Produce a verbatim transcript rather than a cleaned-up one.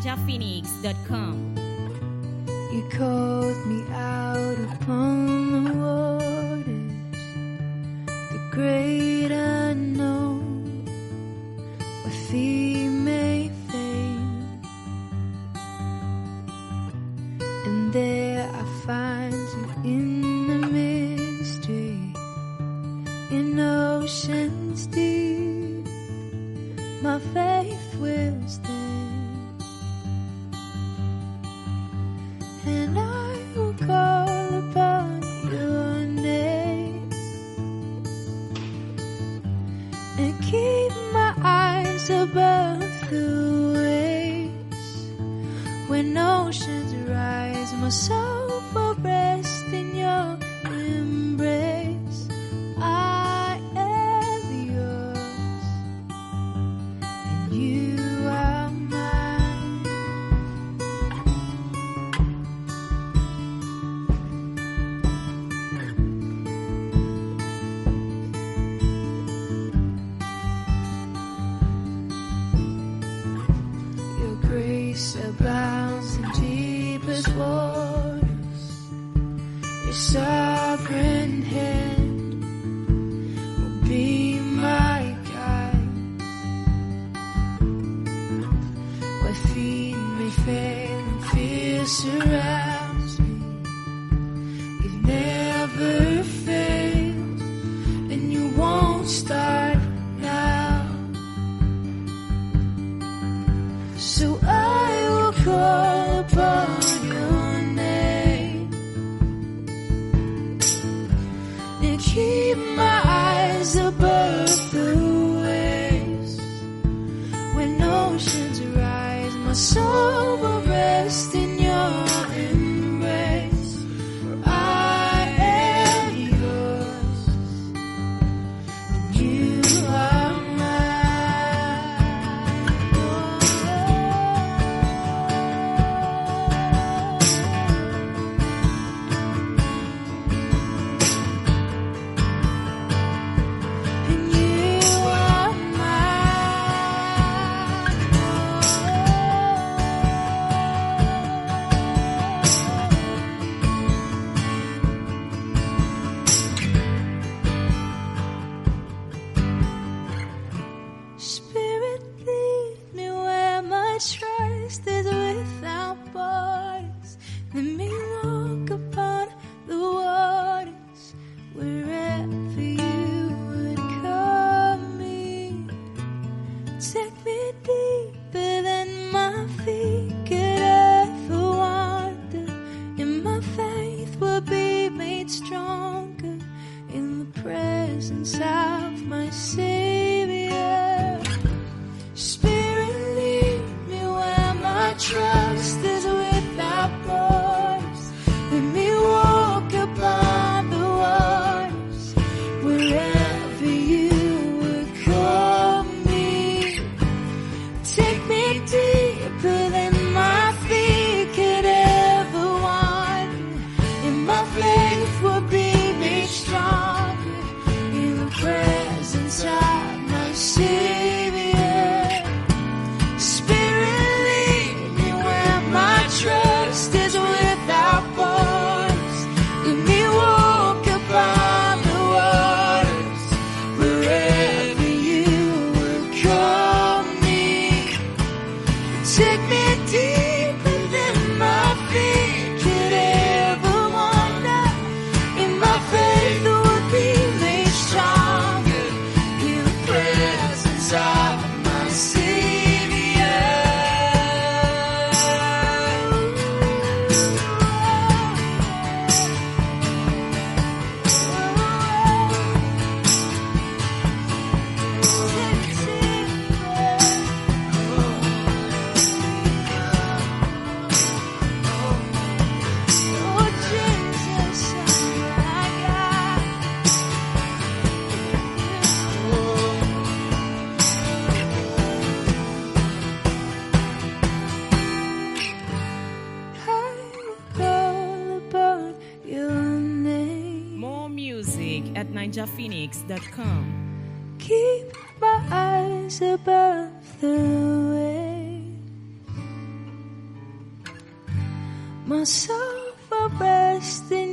ninja phoenix dot com. You called me out upon the waters, the great unknown, where feet may fail, and there I find you in the mystery, in oceans deep. My faith will stand, and I will call upon your name and keep my eyes above the waves. When oceans rise, my soul will rest in your embrace. I am yours, and you are mine. Your grace abounds in deepest waters. Your sovereign hand will be my guide. Where feet may fail and fear surrounds me, you've never failed, and you won't start now. So I will call upon your name and keep my eyes above the waves. When oceans rise, my soul will rest in your embrace. For I am yours, and you are Spirit, lead me where my trust is without borders. Let me walk upon the waters wherever you would call me. Take me deeper than my feet could ever wander, and my faith will be made stronger in the presence of my Savior. Spirit, lead me where my trust is without borders. Let me walk upon the waters wherever you would call me. Take me deeper than my feet could ever wander, and my faith will be made stronger in the presence of my Savior. Spirit, lead me where my trust is without borders. Let me walk upon the waters wherever you would call me. Take me deeper than my feet could ever wander, and my faith would be made stronger in the presence of my Savior. Oh, Jesus, I will call upon your name. More music at ninja phoenix dot com. Keep my eyes above the waves. myself a rest in